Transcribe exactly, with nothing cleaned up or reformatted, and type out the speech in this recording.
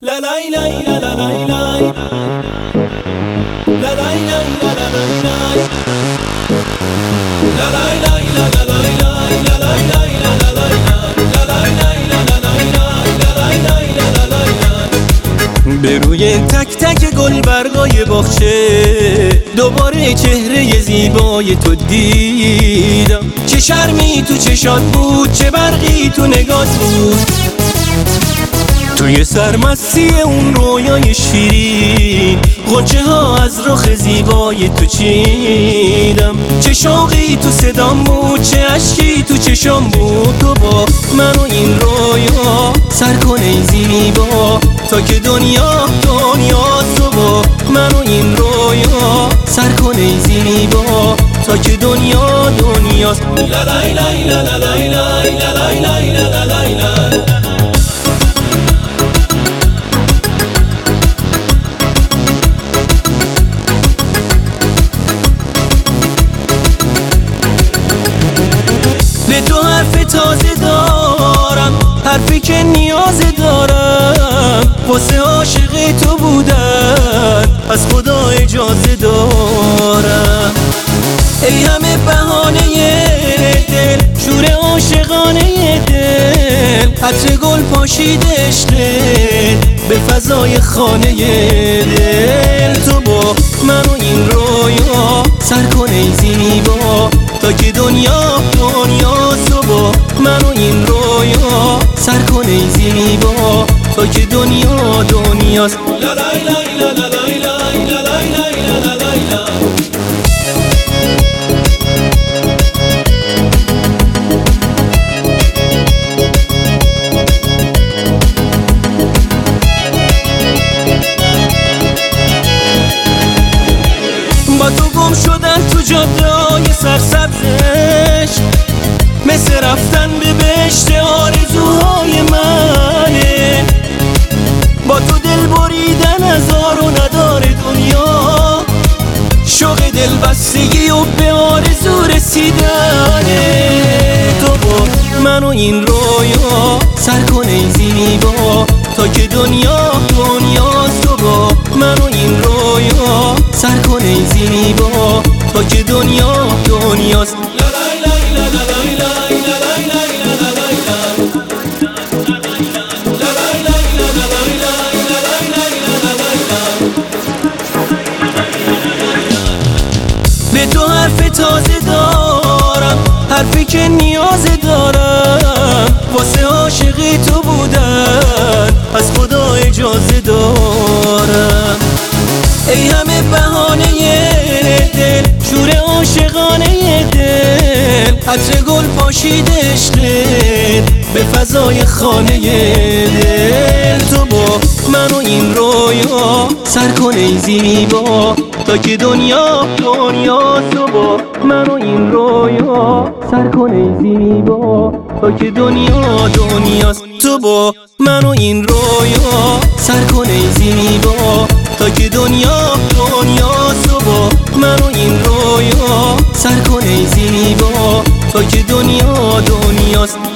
La la la la la la la La la la la la la la La la la la la la La la la la la la La la la la la به روی تک تک گل برگای باغچه دوباره چهره زیبای تو دیدم. چه شرمی تو چشات بود، چه برقی تو نگات بود. توی سرمستی اون رویای شیرین غنچه ها از رخ زیبای تو چیدم. چه شوقی تو صدام بود، چه عشقی تو چشام بود. تو با من و این رویا سر کن ای زیبا تا که دنیا دنیاست. تو با من و این رویا سر کن ای زیبا تا که دنیا دنیاست. لا لا لا لا لا لا لا لا لا لا به تو حرف تازه دارم، حرفی که نیاز دارم. واسه عاشق تو بودن از خدا اجازه دارم. ای همه بهانه دل، شور عاشقانه دل. عطر گل پاشید عشقت به فضای خانه دل. تو با من و این رویا سر کن ای زیبا تا که دنیا دنیاست. تو با من و این رویا سر کن ای زیبا تا که دنیا دنیاست. لا لا لا لا لا لا لا لا لا. با تو گم شدن تو جاده‌های سرسبزش، مثل رفتن به بهشت آرزوهای منه. با تو دل بریدن از آر و ندار دنیا، شوق دل بستگی و به آرزو رسیدنه. تو با من و این رویا سر کن ای زیبا تا که دنیا دنیاست. تو با من و این رویا سر کن ای زیبا تا که دنیا دنیاست. به تو حرف تازه دارم، حرفی که نیاز دارم. واسه عاشق تو بودن از خدا اجازه دارم. ای همه بهانه دل، شور عاشقانه دل. عطر گل پاشید عشقت به فضای خانه دل. تو با من و این رویا سر کن ای زیبا تا که دنیا دنیاست. تو با من و این رویا سر کن ای زیبا تا که دنیا دنیاست. تو با من و این رویا سر کن ای زیبا تا که دنیا دنیاست. تو با من و این رویا سر کن ای زیبا تا که دنیا دنیاست.